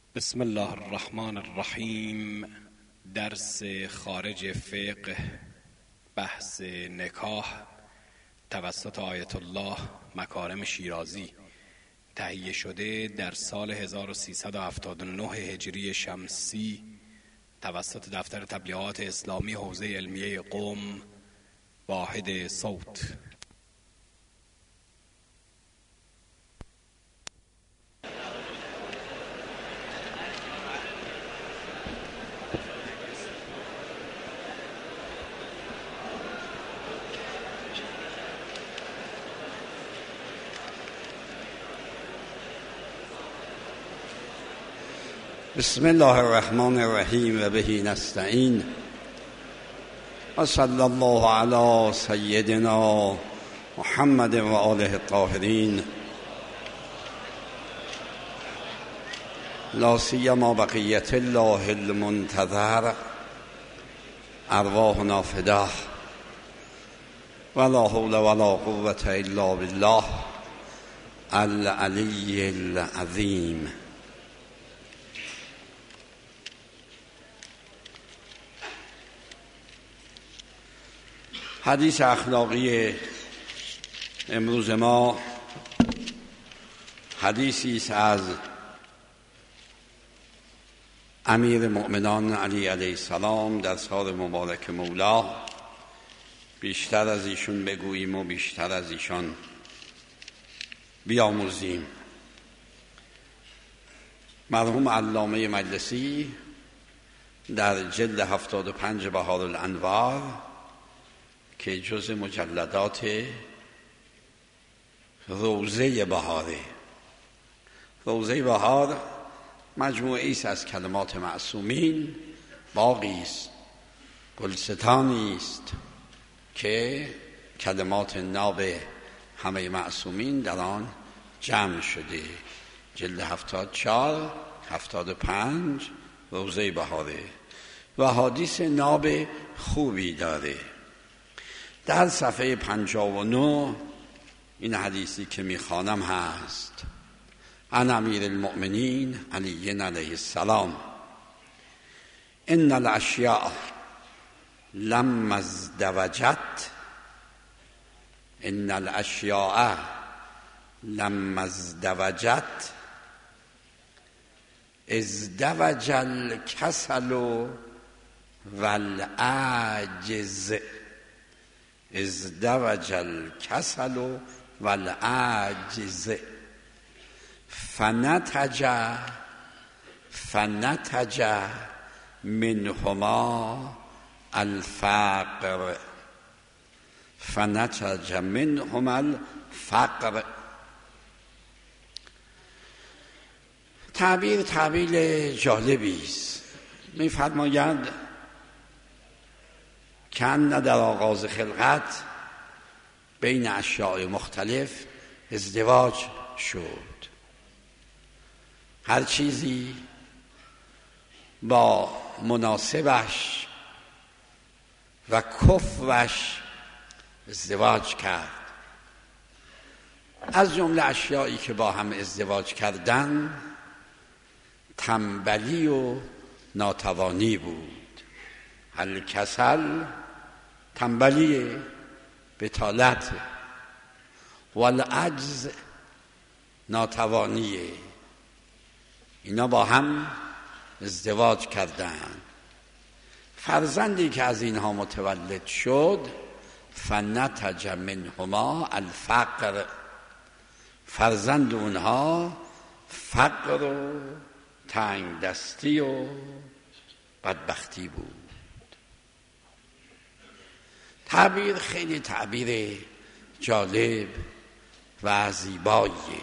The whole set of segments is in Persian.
بسم الله الرحمن الرحیم. درس خارج فقه، بحث نکاح توسط آیت الله مکارم شیرازی، تهیه شده در سال 1379 هجری شمسی توسط دفتر تبلیغات اسلامی حوزه علمیه قم، واحد صوت. بسم الله الرحمن الرحیم و به نستعین و صلی الله علی سیدنا محمد و آله الطاهرین لا سیما بقیت الله المنتظر ارواحنا فداه ولا حول ولا قوة الا بالله العلی العظیم. حدیث اخلاقی امروز ما حدیثی است از امیر مؤمنان علی علیه السلام در سال مبارک مولا. بیشتر از ایشون بگوییم و بیشتر از ایشان بیاموزیم. مرحوم علامه مجلسی در جلد 75 بهار الانوار که جز مجلدات روضه بهاره، روضه بهار مجموعه است از کلمات معصومین، باغی است، گلستانی است که کلمات ناب همه معصومین در آن جمع شده. جلد 74 75 روضه بهاره و حدیث ناب خوبی داره. در صفحه 59 این حدیثی که میخوانم هست: عن امیر المؤمنین علی علیه السلام ان الاشیاء لما ازدوجت ان الاشیاء لما ازدوجت ازدوج الکسل والعجز ازدوج الکسل والعجز فنتج منهما الفقر فنتج منهما الفقر. تعبیر جالبی است. می‌فرمایند کان در آغاز خلقت بین اشیاء مختلف ازدواج شد. هر چیزی با مناسبش و کفوش ازدواج کرد. از جمله اشیایی که با هم ازدواج کردن تنبلی و ناتوانی بود. الکسل تنبلی، بطالت، والعجز ناتوانیه. اینا با هم ازدواج کردند. فرزندی که از اینها متولد شد فنتج منهما الفقر، فرزند اونها فقر و تنگ دستی و بدبختی بود. تعبیر خیلی تعبیر جالب و زیباییه.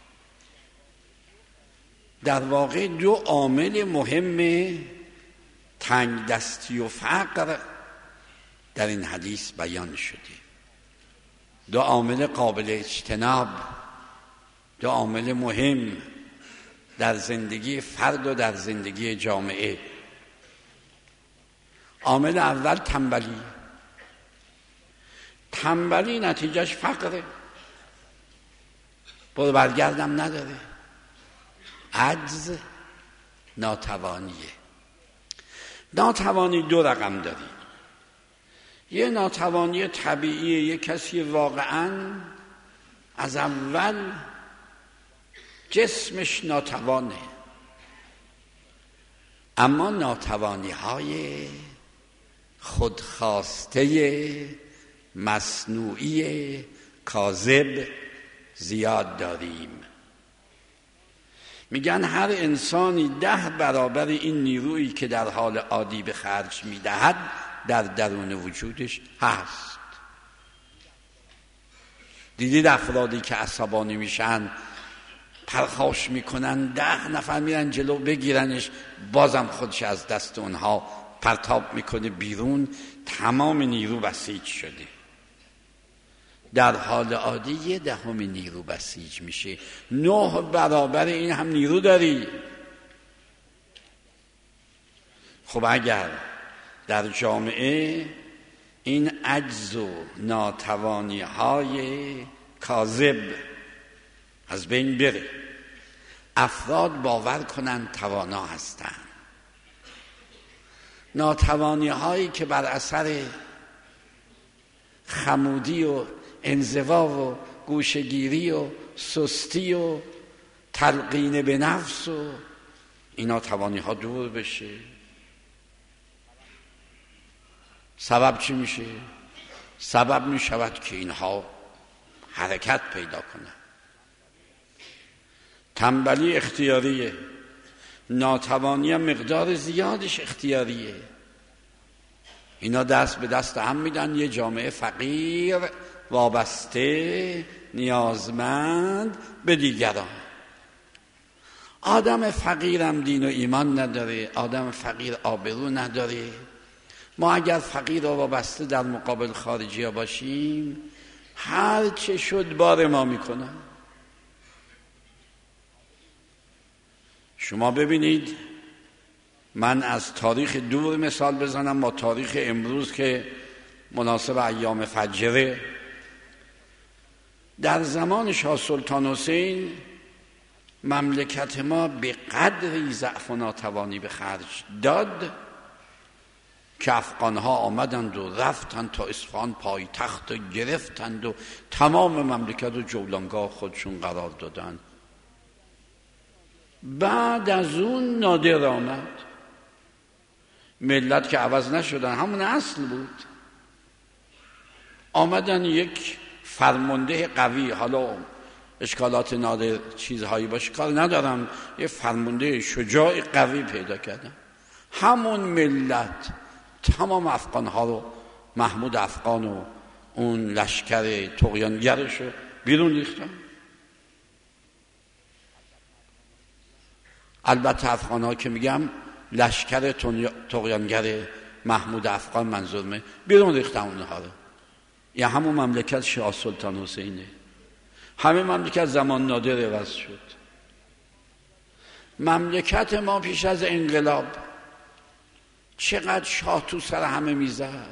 در واقع دو عامل مهم تنگ دستی و فقر در این حدیث بیان شده. دو عامل قابل اجتناب، دو عامل مهم در زندگی فرد و در زندگی جامعه. عامل اول تنبلی نتیجهش فقره، برو برگردم نداره. عجز ناتوانی دو رقم داری. یه ناتوانی طبیعیه، یه کسی واقعاً از اول جسمش ناتوانه، اما ناتوانی های خودخواسته مصنوعی کاذب زیاد داریم. میگن هر انسانی 10 برابر این نیرویی که در حال عادی به خرج میدهد در درون وجودش هست. دیدید افرادی که عصبانی میشن پرخاش میکنن، 10 نفر میرن جلو بگیرنش، بازم خودش از دست اونها پرتاب میکنه بیرون، تمام نیرو بسیج شده. در حال عادی 1/10 نیرو بسیج میشه. 9 برابر این هم نیرو داری. خب اگر در جامعه این عجز و ناتوانی های کاذب از بین بره، افراد باور کنند توانا هستند، ناتوانی هایی که بر اثر خمودی و انزوا و گوشگیری و سستی و تلقین به نفس و اینا توانی ها دور بشه. سبب چی میشه؟ سبب میشود که اینها حرکت پیدا کنند. تنبلی اختیاریه، ناتوانی مقدار زیادش اختیاریه. اینا دست به دست هم میدن یه جامعه فقیر، وابسته، نیازمند به دیگران. آدم فقیرم دین و ایمان نداره، آدم فقیر آبرو نداره. ما اگر فقیر و وابسته در مقابل خارجی ها باشیم، هر چه شد بار ما میکنن. شما ببینید، من از تاریخ دور مثال بزنم با تاریخ امروز که مناسب ایام فجره. در زمان شاه سلطان حسین مملکت ما به قدری ضعف و ناتوانی به خرج داد که افغانها آمدند و رفتند تا اصفهان پایتخت گرفتند و تمام مملکت رو جولانگاه خودشون قرار دادند. بعد از اون نادر آمد، ملت که عوض نشدن، همون اصل بود. آمدن یک فرمانده قوی، حالا اشکالات نادر چیزهایی باشه کار ندارم، یه فرمانده شجاع قوی پیدا کردن. همون ملت تمام افغانها رو، محمود افغان و اون لشکر طغیانگرش رو بیرون ریختن. البته افغانها که میگم لشکر طغیانگر محمود افغان منظورمه، بیرون ریختن اونها رو. یا همون مملکت شاه سلطان حسینه. همه مملکت زمان نادر عوض شد. مملکت ما پیش از انقلاب چقدر شاه تو سر همه میزد.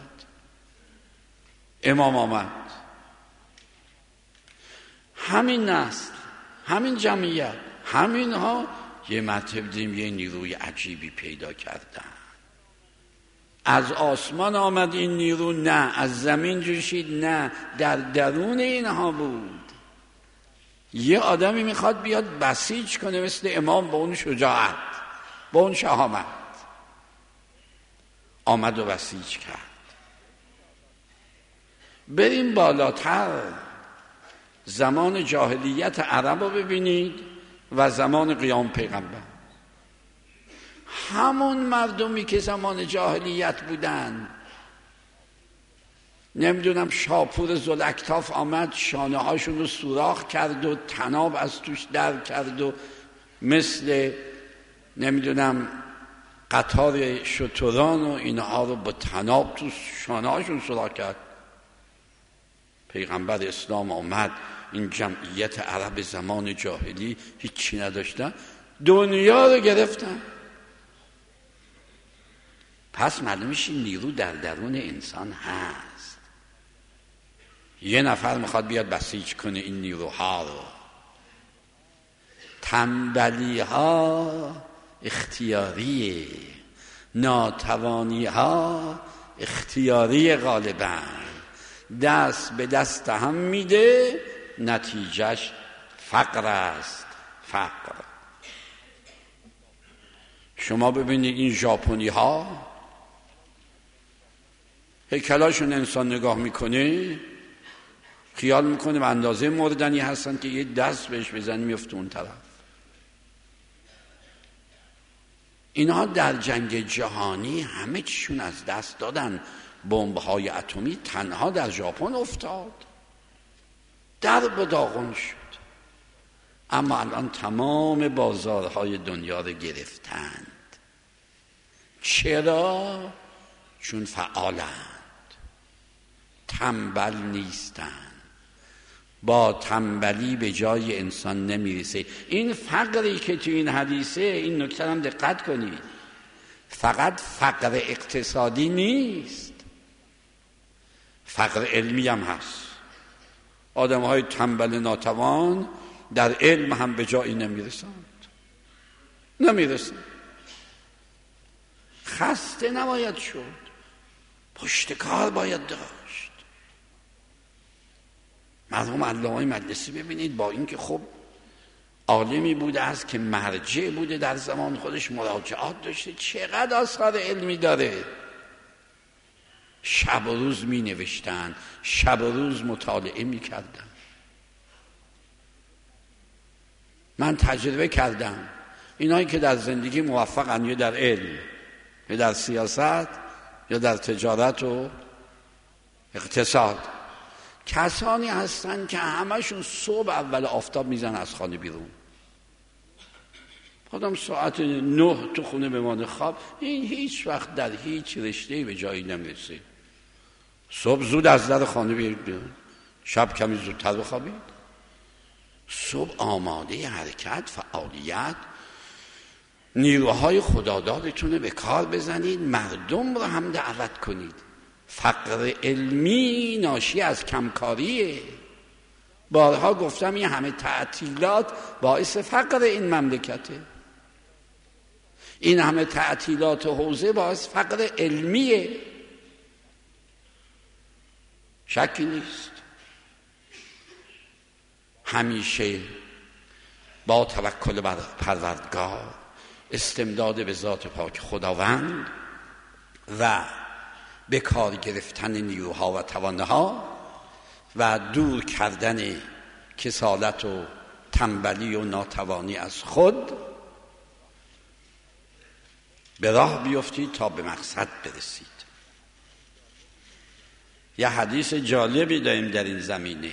امام آمد، همین نسل، همین جمعیت، همین ها یه مرتبه دیدیم یه نیروی عجیبی پیدا کردن. از آسمان آمد این نیرو؟ نه. از زمین جوشید؟ نه. در درون اینها بود. یه آدمی میخواد بیاد بسیج کنه مثل امام با اون شجاعت، با اون شهامت. آمد و بسیج کرد. بریم بالاتر، زمان جاهلیت عرب رو ببینید و زمان قیام پیغمبر. همون مردمی که زمان جاهلیت بودن، نمیدونم شاپور ذوالأکتاف آمد شانه هاشون رو سوراخ کرد و طناب از توش در کرد و مثل نمیدونم قطار شتران و اینها رو با طناب تو شانه هاشون سوراخ کرد. پیغمبر اسلام آمد، این جمعیت عرب زمان جاهلی هیچی نداشتن، دنیا رو گرفتن. پس معلوم میشه نیرو در درون انسان هست. یه نفر میخواد بیاد بسیج کنه این نیروها رو. تنبلی ها اختیاریه، ناتوانی ها اختیاری غالبا، دست به دست هم میده، نتیجهش فقر است. فقر. شما ببینید این ژاپنی ها هیکلاشون انسان نگاه میکنه خیال میکنه به اندازه مردنی هستن که یه دست بهش بزنی میفته اون طرف. اینها در جنگ جهانی همه چیشون از دست دادن. بمب‌های اتمی تنها در ژاپن افتاد، در به داغون شد. اما الان تمام بازارهای دنیا رو گرفتند. چرا؟ چون فعالند، تنبل نیستند. با تنبلی به جای انسان نمیرسه. این فقری که تو این حدیثه، این نکته هم دقت کنید، فقط فقر اقتصادی نیست، فقر علمی هم هست. آدم‌های تنبل ناتوان در علم هم به جایی نمیرسند. خسته نباید شد، پشت کار باید داشت. مرحوم علامه مجلسی ببینید، با اینکه خب عالمی بوده است که مرجع بوده در زمان خودش، مراجعات داشته، چقدر آثار علمی داره، شب و روز می نوشتن، شب و روز مطالعه می کردن. من تجربه کردم اینایی که در زندگی موفقن، یا در علم یا در سیاست یا در تجارت و اقتصاد، کسانی هستن که همشون صبح اول آفتاب میزن از خانه بیرون. آدم ساعت 9 تو خونه بمانه خواب، این هیچ وقت در هیچ رشته‌ای به جایی نمیرسه. صبح زود از در خانه بیرون، شب کمی زودتر بخوابید. صبح آماده حرکت، فعالیت، نیروهای خدادادتونه به کار بزنید، مردم رو هم دعوت کنید. فقر علمی ناشی از کمکاریه. بارها گفتم این همه تعطیلات باعث فقر این مملکته. این همه تعطیلات حوزه باعث فقر علمیه، شکی نیست. همیشه با توکل بر پروردگار، استمداد به ذات پاک خداوند و به کار گرفتن نیروها و توانها و دور کردن کسالت و تنبلی و ناتوانی از خود به راه بیفتید تا به مقصد برسید. یه حدیث جالبی داریم در این زمینه.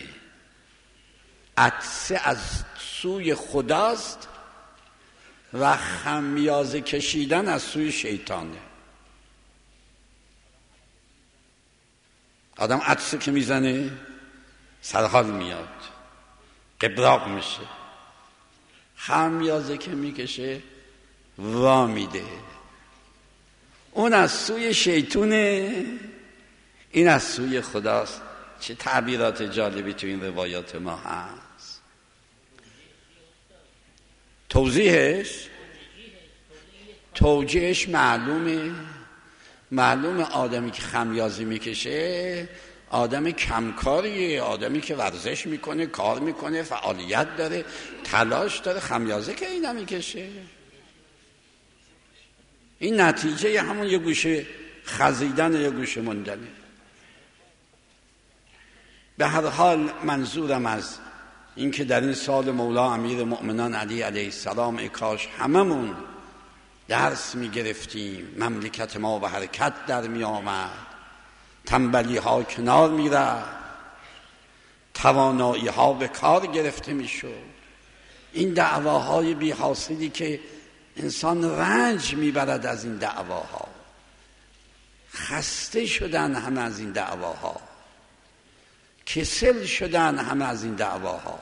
عطسه از سوی خداست و خمیازه کشیدن از سوی شیطانه. آدم عطسه که میزنه سرحال میاد، قبراق میشه. خمیازه که میکشه وا میده. اون از سوی شیطونه، این از سوی خداست. چه تعبیرات جالبی تو این روایات ما هست. توجیهش معلومه آدمی که خمیازه میکشه آدم کمکاریه، آدمی که ورزش میکنه، کار میکنه، فعالیت داره، تلاش داره. خمیازه که این نمیکشه، این نتیجه همون یه گوشه خزیدن، یه گوشه موندنه. به هر حال منظورم از این که در این سال مولا امیر مؤمنان علی علیه السلام ای کاش هممون درس می گرفتیم، مملکت ما به حرکت در می آمد، تنبلی ها کنار می رفت، توانایی ها به کار گرفته می شد. این دعواهای بی حاصلی که انسان رنج می برد از این دعواها، خسته شدن همه از این دعواها، کسل شدن همه از این دعواها،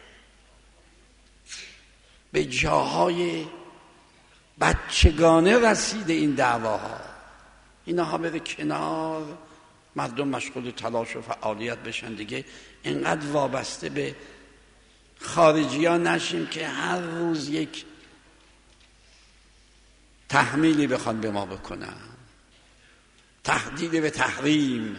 به جاهای بچگانه رسیده این دعواها. اینها بره کنار، مردم مشغول تلاش و فعالیت بشن دیگه. اینقدر وابسته به خارجی ها نشیم که هر روز یک تحمیلی بخوان به ما بکنن، تهدید به تحریم،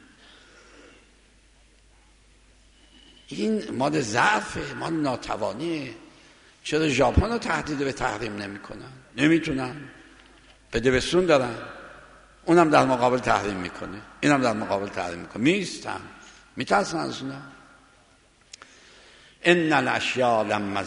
این مال ضعفه، مال ناتوانیه. چرا ژاپن رو تهدید به تحریم نمیکنن؟ نمیتونن، بده بستون دارن، اونم در مقابل تحریم میکنه، اینم در مقابل تحریم میکنه، میستن، میترسن از اونا. ان الاشیاء لما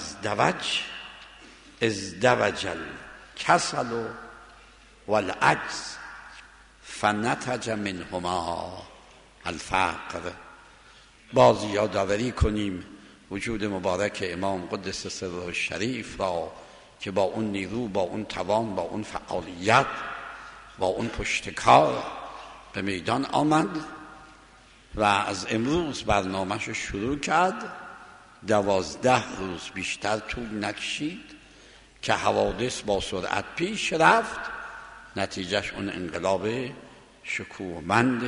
ازدوج الکسل والعجز فنتج منهما الفقر. باز یادآوری کنیم وجود مبارک امام قدس سره الشریف را که با اون نیرو، با اون توان، با اون فعالیت، با اون پشتکار به میدان آمد و از امروز برنامه‌شو شروع کرد. 12 روز بیشتر طول نکشید که حوادث با سرعت پیش رفت. نتیجهش اون انقلاب شکوهمند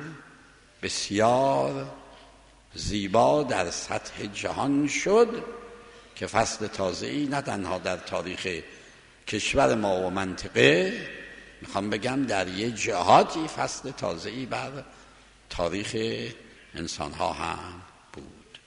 بسیار زیبا در سطح جهان شد که فصل تازه‌ای نه تنها در تاریخ کشور ما و منطقه، میخوام بگم در یه جهاتی فصل تازه‌ای بر تاریخ انسان‌ها هم بود.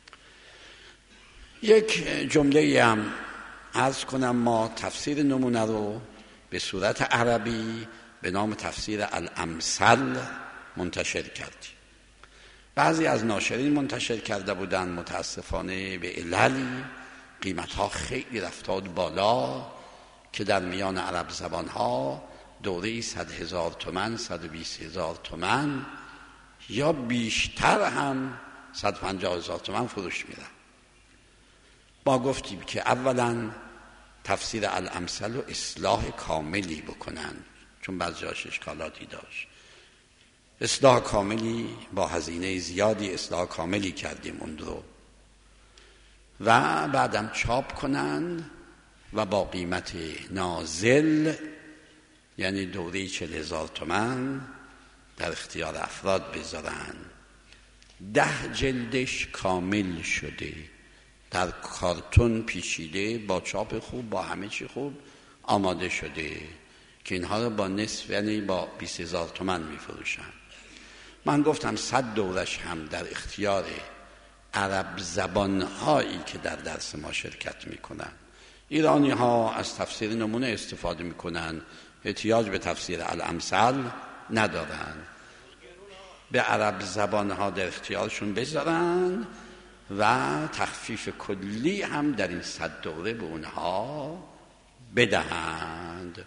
یک جمله هم عرض کنم، ما تفسیر نمونه رو به صورت عربی به نام تفسیر الامثل منتشر کردیم. بعضی از ناشرین منتشر کرده بودن، متاسفانه به عللی قیمتها خیلی رفتاد بالا که در میان عرب زبانها دوره‌ای 100,000 تومان، 120,000 تومان یا بیشتر هم 150,000 تومان فروش میرن. ما گفتیم که اولا تفسیر الامثل رو اصلاح کاملی بکنن، چون بعضی‌هاش اشکالاتی داشت. اصلاح کاملی با هزینه زیادی اصلاح کاملی کردیم اون رو و بعدم چاپ کنن و با قیمت نازل، یعنی دوره 40,000 تومان در اختیار افراد بذارن. 10 جلدش کامل شده، در کارتون پیچیده، با چاپ خوب، با همه چی خوب آماده شده که اینها رو با نصف، یعنی با 20,000 تومان میفروشن. من گفتم 100 دورش هم در اختیار عرب زبانهایی که در درس ما شرکت میکنن. ایرانی ها از تفسیر نمونه استفاده میکنن، احتیاج به تفسیر الامثل ندارن. به عرب زبانها در اختیارشون بذارن و تخفیف کلی هم در این 100 دوره به اونها بدهند.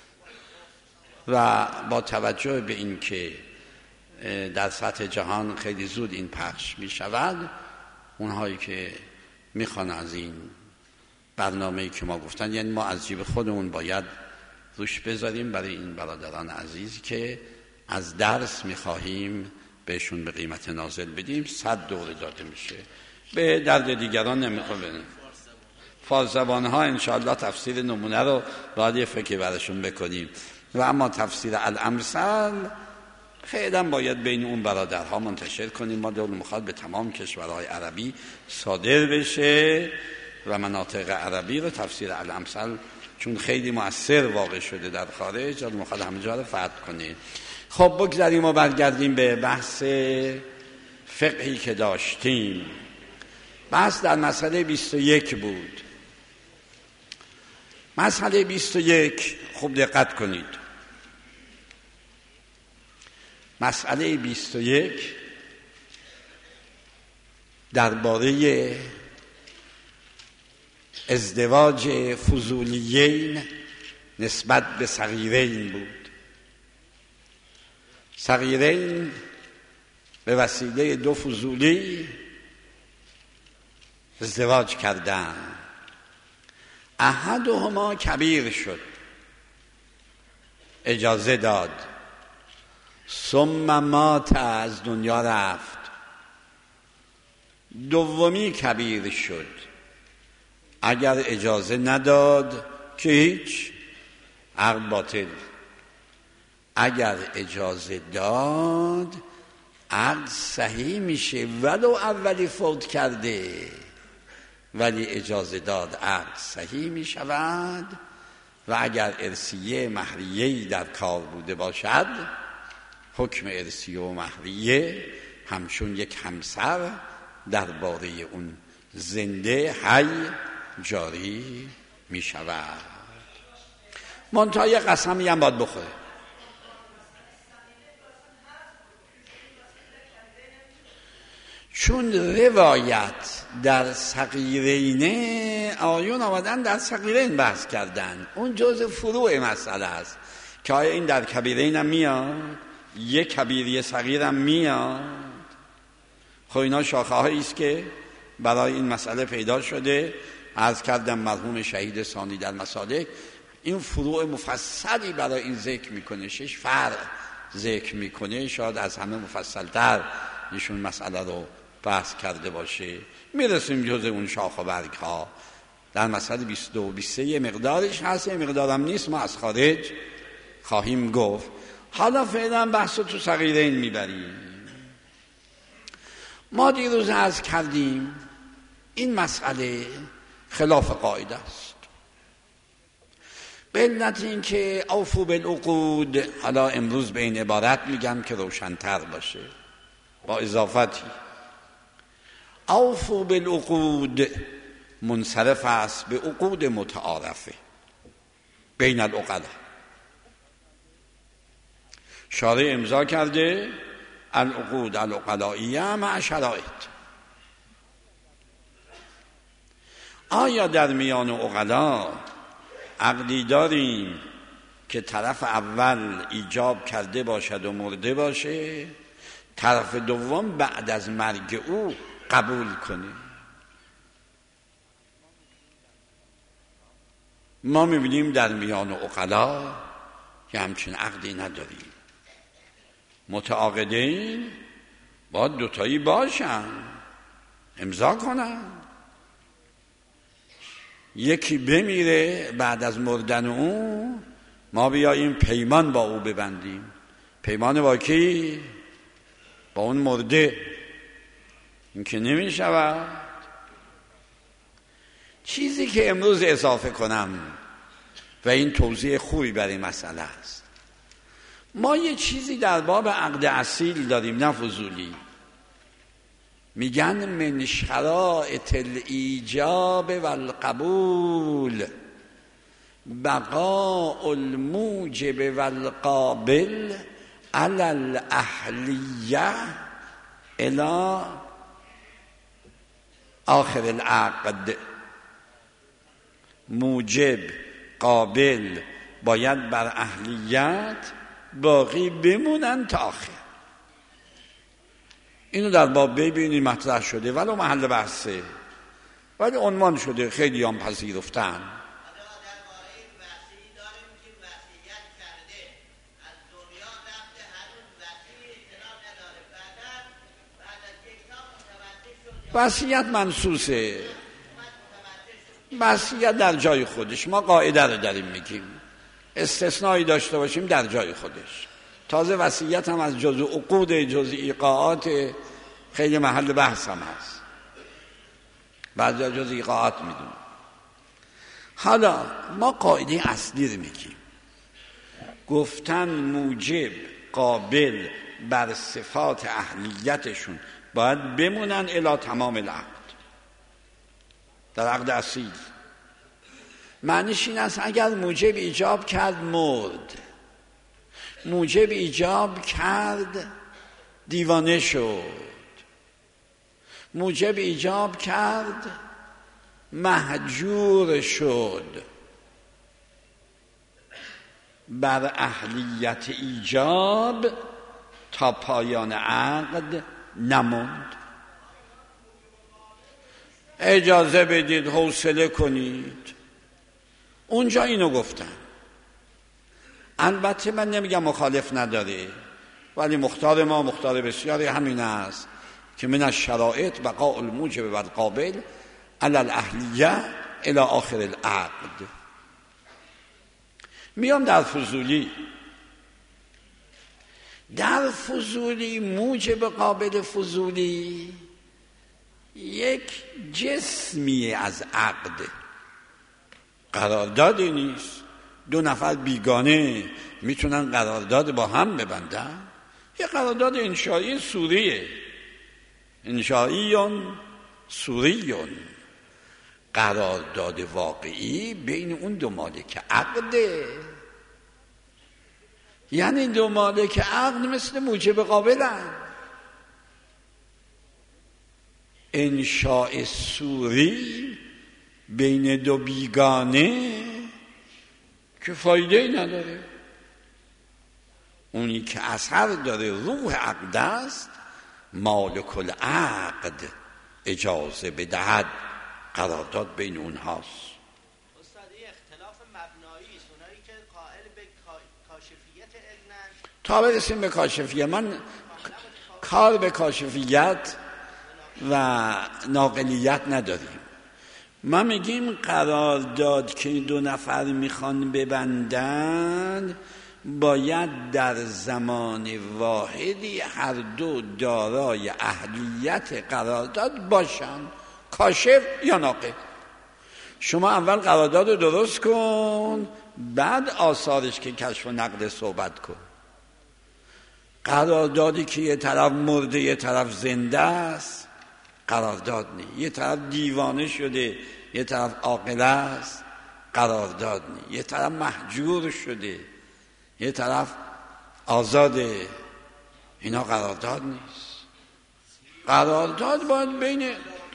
و با توجه به این که در سطح جهان خیلی زود این پخش می شود، اونهایی که میخوان از این برنامه‌ای که ما گفتن، یعنی ما از جیب خودمون باید روش بذاریم برای این برادران عزیز که از درس میخواهیم بهشون به قیمت نازل بدیم. 100 دوره داده میشه، به درد دیگران نمیخوره. فارس زبانها انشاءالله تفسیر نمونه رو باید یه فکر برشون بکنیم. و اما تفسیر الامثل فعلا باید بین اون برادرها منتشر کنیم. ما دول میخواد به تمام کشورهای عربی صادر بشه و مناطق عربی رو تفسیر الامثل، چون خیلی مؤثر واقع شده در خارج، دول میخواد همه جا رو فتح کنه. خب بگذاریم و برگردیم به بحث فقهی که داشتیم. بحث در مسئله 21 بود. مسئله 21 خوب دقت کنید. مسئله 21 درباره ازدواج فضولیین نسبت به صغیرین بود. صغیرین به وسیله 2 فضولی ازدواج کردن. احدهما کبیر شد، اجازه داد، ثم مات، از دنیا رفت. دومی کبیر شد، اگر اجازه نداد که هیچ، عقد باطل. اگر اجازه داد عقد صحیح میشه، ولو اولی فوت کرده، ولی اجازه داد عقد صحیح میشود و اگر ارثیه مهریه‌ای در کار بوده باشد حکم ارثیه و مهریه همچون یک همسر درباره اون زنده حی جاری می شود. منتها یه قسمی هم باید بخوره. چون روایت در صغیرین آیون آمدن در صغیرین بحث کردن، اون جزء فروع مسئله است که آیا این در کبیرین هم میاد، یک کبیری صغیر هم میاد. خب اینا شاخه هایی است که برای این مسئله پیدا شده. عرض کردم مرحوم شهید ثانی در مسالک این فروع مفصلی برای این ذکر میکنه، 6 فرع ذکر میکنه، شاید از همه مفصلتر ایشون مسئله رو بحث کرده باشه. میرسیم جز اون شاخ و برگ ها در مسئله 22 و 23 مقدارش هست، یه مقدارم نیست، ما از خارج خواهیم گفت. حالا فعلا بحث رو تو صغیرین میبریم. ما دیروز عرض کردیم این مسئله خلاف قاعده است، به علت این که اوفوا بالعقود. حالا امروز به این عبارت میگم که روشن‌تر باشه با اضافتی. اوفوا بالعقود منصرف است به عقود متعارفه بین العقلا. شارع امضا کرده العقود العقلائیه مع شرایط. آیا در میان عقلا عقدی داریم که طرف اول ایجاب کرده باشد و مرده باشه، طرف دوم بعد از مرگ او قبول کنه؟ ما میبینیم در میان عقلا که همچین عقدی نداریم. متعاقدین باید دوتایی باشن، امضا کنن. یکی بمیره بعد از مردن او ما بیاییم پیمان با او ببندیم. پیمان با کی؟ با اون مرده. این که نمی شود. چیزی که امروز اضافه کنم و این توضیح خوبی برای مسئله است، ما یه چیزی در باب عقد اصیل داریم، نه فضولی. میگن من شرائط الایجاب والقبول بقاء الموجب والقابل علی الاهلیه الی آخر العقد. موجب قابل باید بر اهلیت باقی بمونن تا آخر. اینو در باب ببینید مطرح شده، ولو محل بحثه ولی عنوان شده، خیلی هم پذیرفتن. وصیت منسوسه، وصیت در جای خودش، ما قاعده رو داریم میگیم، استثنایی داشته باشیم در جای خودش. تازه وصیت هم از جزء عقود، جزء ایقاعات، خیلی محل بحث هم هست، بعضی جزء ایقاعات میدونیم. حالا ما قاعده اصلی رو میگیم، گفتن موجب قابل بر صفات اهلیتشون باید بمونن الی تمام العقد. در عقد اصیل معنیش این است اگر موجب ایجاب کرد مرد، موجب ایجاب کرد دیوانه شد، موجب ایجاب کرد مهجور شد، بر اهلیت ایجاب تا پایان عقد نموند. اجازه بدید حوصله کنید. اونجا اینو گفتن. البته من نمیگم مخالف نداره، ولی مختار ما مختار بسیاری همین است که من الشرائط بقاء الموجب والقابل علی الاهلیه الی آخر العقد. میام در فضولی. در فضولی موجب قابل فضولی یک جسمی از عقد، قراردادی نیست، دو نفر بیگانه میتونن قرارداد با هم ببندن؟ یه قرارداد انشایی سوریه، انشاییون سوریون. قرارداد واقعی بین اون دو مالک عقده. یعنی دو مالک عقد مثل موجب قابلن. انشاء سوری بین دو بیگانه که فایده نداره. اونی که اثر داره روح عقد است، مالک العقد اجازه بدهد قرارداد بین اونهاست. استاد این اختلاف مبنایی است، اونایی که قائل به کاشفیت علمن تا برسیم به کاشفیت. من کار به کاشفیت و ناقلیت نداریم. ما میگیم قرارداد که دو نفر میخوان ببندن باید در زمان واحدی هر دو دارای اهلیت قرارداد باشن، کاشف یا ناقل. شما اول قرارداد رو درست کن، بعد آثارش که کشف و نقل صحبت کن. قراردادی که یه طرف مرده یه طرف زنده است قرارداد نی. یه طرف دیوانه شده یه طرف عاقل است قرارداد نی. یه طرف محجور شده یه طرف آزاده، اینا قرارداد نیست. قرارداد باید بین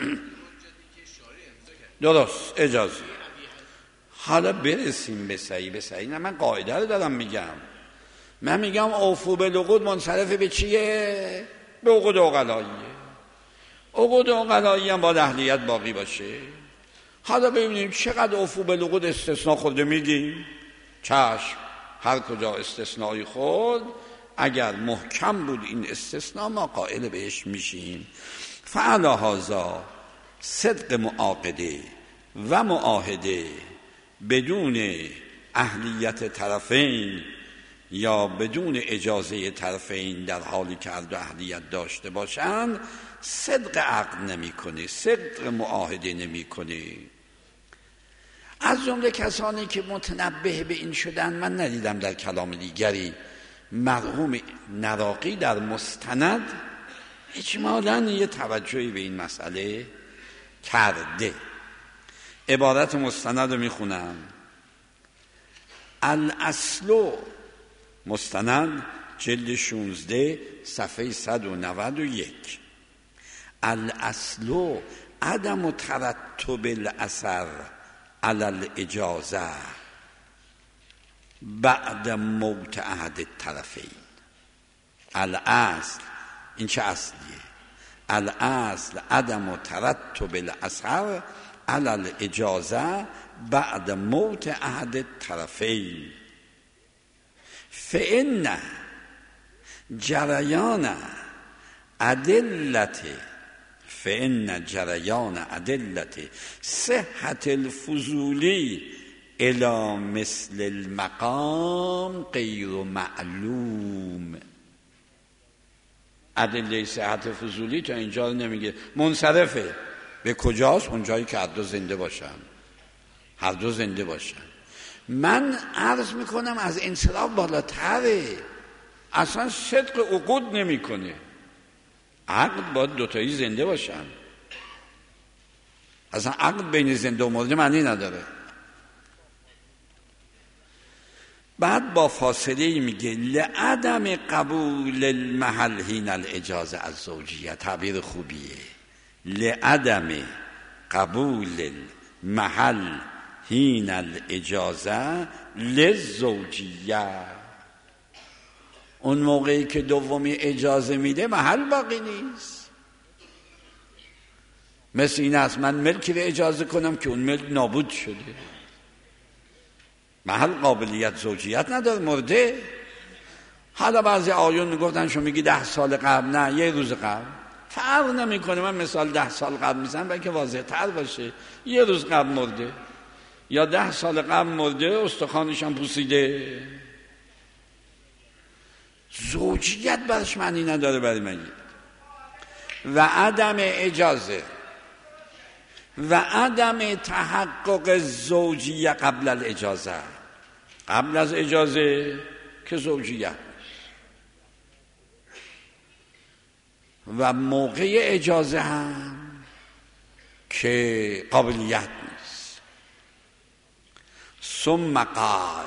درست اجازه. حالا برسیم به صحیح. نه من قاعده رو دارم میگم. من میگم اوفو بالعقود منصرف به چیه؟ به عقود عقلاییه. عقود عقلایی هم با اهلیت باقی باشه. حالا ببینیم چقدر اوفو بالعقود استثناء خورده میگیم. چشم، هر کجا استثنایی خورد اگر محکم بود این استثناء ما قائل بهش میشیم. فعلی هذا صدق معاقده و معاهده بدون اهلیت طرفین یا بدون اجازه طرفین در حالی که هر دو اهلیت داشته باشند صدق عقد نمیکنه، صدق معاهده نمیکنه. از جمله کسانی که متنبه به این شدن من ندیدم در کلام دیگری. مرحوم نراقی در مستند اجمالاً یه توجهی به این مسئله کرده. عبارت مستند رو میخونم. الاصل، مستند جلد 16 صفحه 191. الاصل عدم ترتب الاثر علی الاجازه بعد موت احد الطرفین. الاصل، این چه اصلیه؟ الاصل عدم ترتب الاثر علی الاجازه بعد موت احد الطرفین. فإن جریان ادلت صحت الفضولی الى مثل المقام غیر معلوم. ادله صحت فضولی تا اینجا رو نمیگه، منصرفه به کجاست؟ اون جایی که هر دو زنده باشن. من عرض میکنم از انصراف بالاتره. اصلا صدق عقود نمیکنه. عقد باید دوتایی زنده باشن. اصلا عقد بین زنده و مرده معنی نداره. بعد با فاصله میگه لعدم قبول المحل حین الاجازه از زوجیه. تعبیر خوبیه. لعدم قبول المحل حین الاجازه للزوجیه. اون موقعی که دومی اجازه میده محل باقی نیست. مثل این است من ملکی رو اجازه کنم که اون ملک نابود شده، محل قابلیت زوجیت نداره، مرده. حالا بعضی آیون میگفتن شما میگی 10 سال قبل، نه 1 روز قبل، فرق نمیکنه. من مثال 10 سال قبل میزنم برای که واضح تر باشه. 1 روز قبل مرده یا 10 سال قبل مرده، استخوانش هم پوسیده، زوجیت برش معنی نداره برای من. و عدم اجازه و عدم تحقق زوجیه قبل الاجازه. قبل از اجازه که زوجیت نیست و موقع اجازه هم که قابلیت نیست. ثم قال،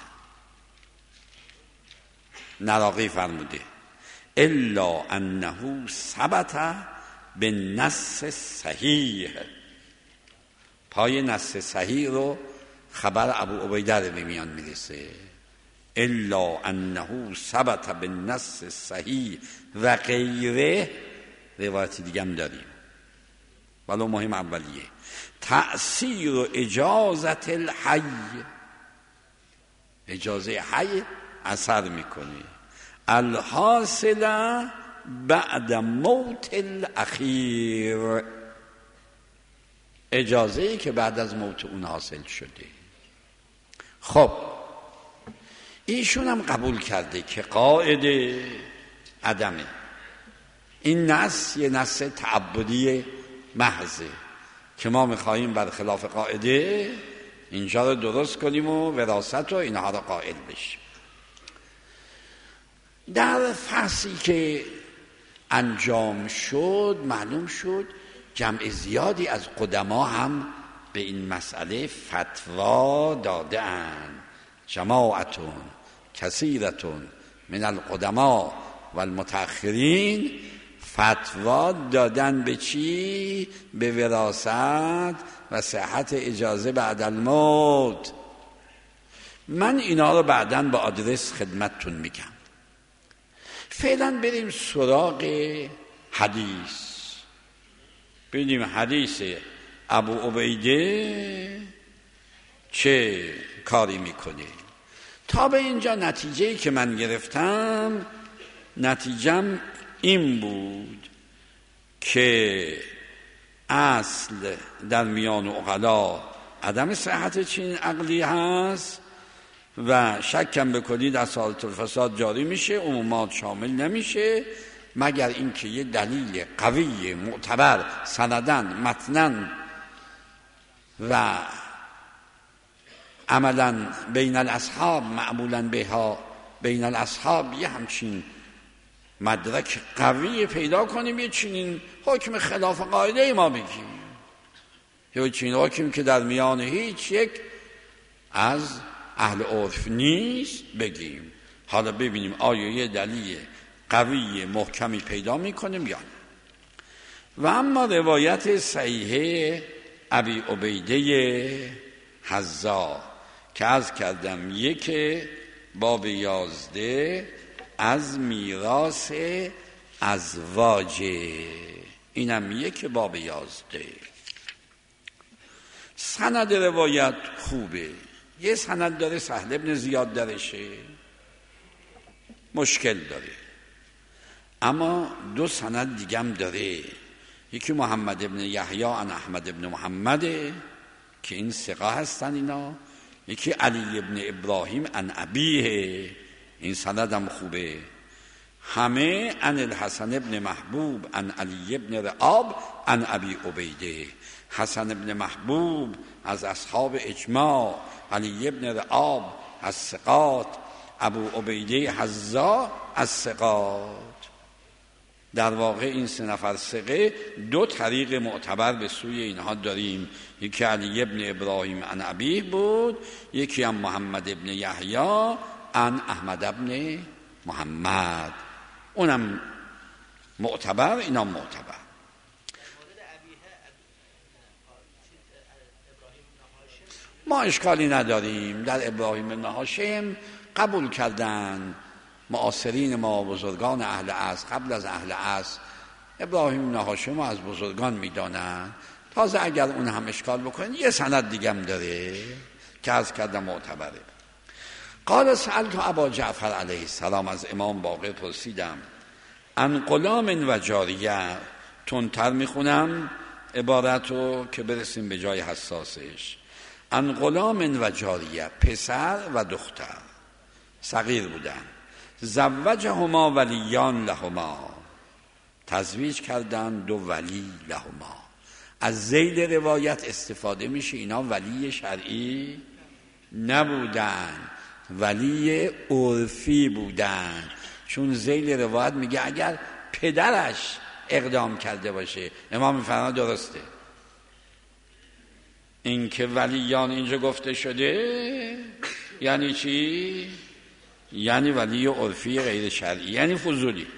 نراقی فرموده الا انه ثبت بالنص صحیح. پای نص صحیح رو خبر ابو عبیده به میان میرسه. الا انه ثبت بالنص صحیح و غیره. روایتی دیگه هم داریم ولو مهم اولیه. تأثیر و اجازت الحی، اجازه حی اثر میکنه. الحاصل بعد موت الاخیر، اجازه‌ای که بعد از موت اون حاصل شده. خب ایشون هم قبول کرده که قاعده عدمه. این نص یه نص تعبدی محضه که ما میخواییم برخلاف قاعده اینجا رو درست کنیم و وراثت و اینها رو قائل بشیم. در فصلی که انجام شد معلوم شد جمع زیادی از قدما هم به این مسئله فتوا داده اند. جماعتون کثیرتون من القدما و المتأخرین فتوا دادن به چی؟ به وراثت و صحت اجازه بعد الموت. من اینا رو بعداً با آدرس خدمتتون میگم. فعلا بریم سراغ حدیث. ببینیم حدیث ابو عبیده چه کاری میکنه. تا به اینجا نتیجه‌ای که من گرفتم، نتیجم این بود که اصل در میان عقلا عدم صحت چین عقلی هست و شکم بکنید اصالت الفساد جاری میشه، عمومات شامل نمیشه مگر اینکه یه دلیل قوی معتبر سندن متنن و عملا بین الاصحاب معمولا بها بین الاصحاب یه همچین مدرک قوی پیدا کنیم، یه چنین حکم خلاف قاعده ما بگیم، یه چنین حکم که در میان هیچ یک از اهل عرف نیست بگیم. حالا ببینیم آیا یه دلیل قوی محکمی پیدا میکنیم یا نه. و اما روایت صحیح ابی عبیده حذا که عرض کردم یک باب 11 از میراث ازواج، اینم یک باب 11. سند روایت خوبه. یه سند داره سهل ابن زیاد درشه مشکل داره، اما دو سند دیگم داره. یکی محمد ابن یحیی عن احمد ابن محمده که این ثقه هستن اینا. یکی علی ابن ابراهیم عن ابیه، این سندم خوبه. همه عن الحسن ابن محبوب عن علی ابن رعاب عن ابی عبیده. حسن ابن محبوب از اصحاب اجماع، علی ابن رعاب از ثقات، ابو عبیده حذا از ثقات. در واقع این سه نفر ثقه دو طریق معتبر به سوی اینها داریم. یکی علی ابن ابراهیم عن ابیه بود، یکی هم محمد ابن یحیی عن احمد ابن محمد، اونم معتبر، اینا معتبر. ما اشکالی نداریم. در ابراهیم بن هاشم قبول کردن معاصرین ما بزرگان اهل عصر، قبل از اهل عصر ابراهیم بن هاشم از بزرگان میدانن. تازه اگر اون هم اشکال بکنن یه سند دیگه هم داره که عرض کردم معتبره. قال سألت ابا جعفر علیه السلام، از امام باقر پرسیدم، عن غلام و جاریه. تندتر میخونم عبارتو که برسیم به جای حساسش. عن غلام و جاریه، پسر و دختر صغیر بودن. زوجهما ولیان لهما، تزویج کردن دو ولی لهما. از ذیل روایت استفاده میشه اینا ولی شرعی نبودن، ولی عرفی بودن، چون ذیل روایت میگه اگر پدرش اقدام کرده باشه. امام میفرماید درسته. این که ولیان اینجا گفته شده یعنی چی؟ یعنی ولی عرفی غیر شرعی، یعنی فضولی.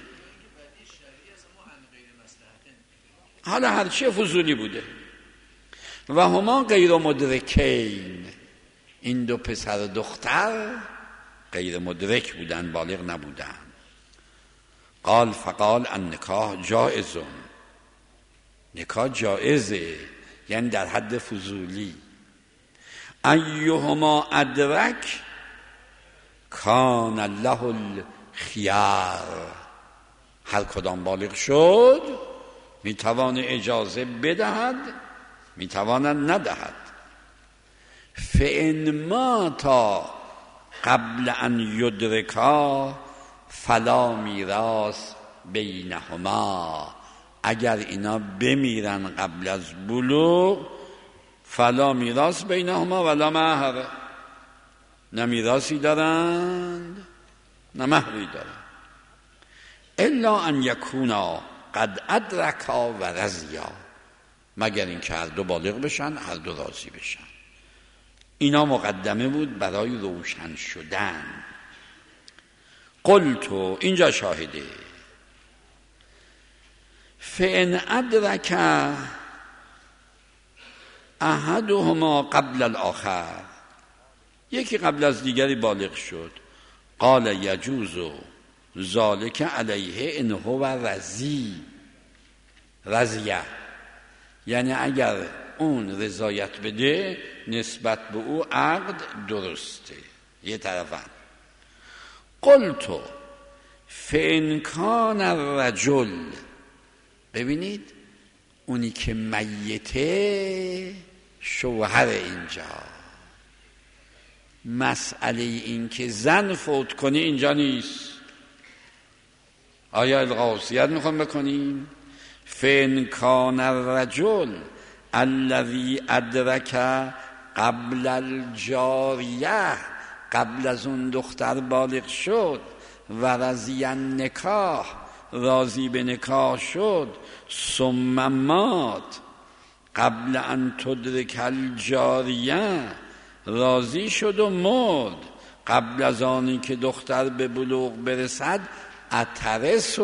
حالا هرچی فضولی بوده. و هما غیر مدرکین، این دو پسر و دختر غیر مدرک بودن، بالغ نبودن. قال فقال النکاح جائزون، نکاح جائزه، یعنی در حد فضولی. ایهما ادرک کان له الخیار، هر کدام بالغ شد میتوان اجازه بدهد، میتواند ندهد. فان ماتا قبل ان یدرکا فلا میراث بینهما، اگر اینا بمیرن قبل از بلوغ فلا میراث بینهما ولا مهر، نه میراثی دارند نه مهری دارند. الا ان یکونا قد ادرکا و رضیا، مگر این که هر دو بالغ بشن، هر دو راضی بشن. اینا مقدمه بود برای روشن شدن. قلتو، اینجا شاهده. فان ادرک احدهما قبل الاخر، یکی قبل از دیگری بالغ شد. قال یجوز ذالک علیه ان هو رضیه، یعنی اگر اون رضایت بده نسبت به او عقد درسته. یه طرفن. قلتو فان کان الرجل، ببینید اونی که میته شوهر، اینجا مسئله این که زن فوت کنی اینجا نیست. آیا الغاصیت میخوام بکنیم؟ فان کان الرجل الذی ادرک قبل الجاریه، قبل از اون دختر بالغ شد، و رضی النکاح، راضی به نکاح شد، ثم مات قبل ان تدرک الجاریه، راضی شد و مرد قبل از آنی که دختر به بلوغ برسد، اترسه،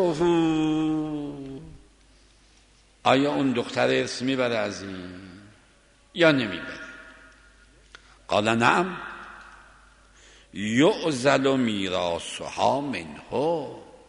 آیا اون دختر ارث میبره از این یا نمیبره؟ قال نعم یعزل میراثها منه،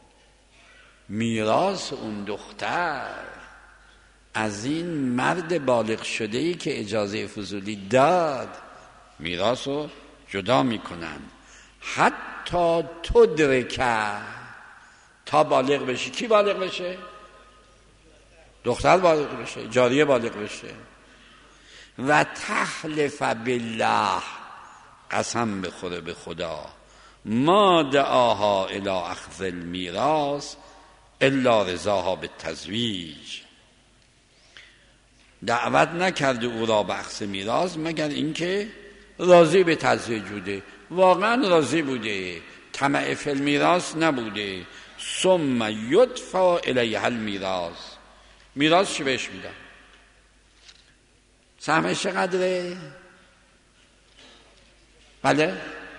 میراث اون دختر از این مرد بالغ شده‌ای که اجازه فضولی داد میراث رو جدا میکنن. حتی تدرکه، تا بالغ بشه. کی بالغ بشه؟ دختر بالغ بشه، جاریه بالغ بشه. و تحلف بالله، قسم بخوره به خدا، ما دعاها الی اخذ المیراث الا رضاها بالتزویج، دعوت نکرده او را به اخذ میراث مگر اینکه راضی به تزویج بوده. واقعا راضی بوده، طمع فی المیراث نبوده. ثم یدفع الیها المیراث، میراث چی بهش میدن؟ سهمش چقدره؟ بله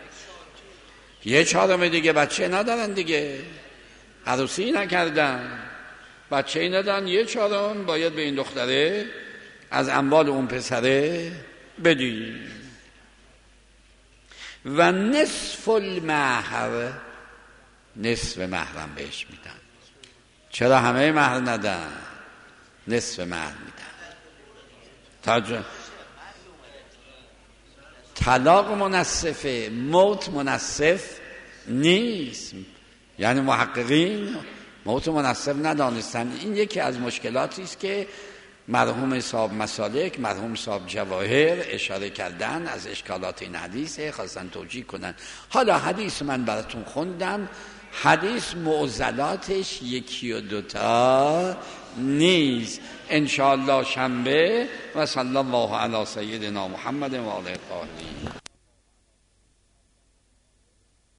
1/4 دیگه. بچه ندارن دیگه، عروسی نکردن، بچه ندارن، 1/4 باید به این دختره از اموال اون پسره بدی. و نصف المهر، نصف مهرم بهش میدن. چرا همه مهر ندن؟ نصف مهر میدن. طلاق منصفه، موت منصف نیست. یعنی محققین موت منصف ندانستن. این یکی از مشکلاتی است که مرحوم صاحب مسالک، مرحوم صاحب جواهر اشاره کردن از اشکالات این حدیثه، خواستن توجیه کنن. حالا حدیث من براتون خوندم، حدیث معضلاتش 1 و 2 نیست. انشاءالله شنبه. و صلی الله علی سیدنا محمد و آله الطاهرین.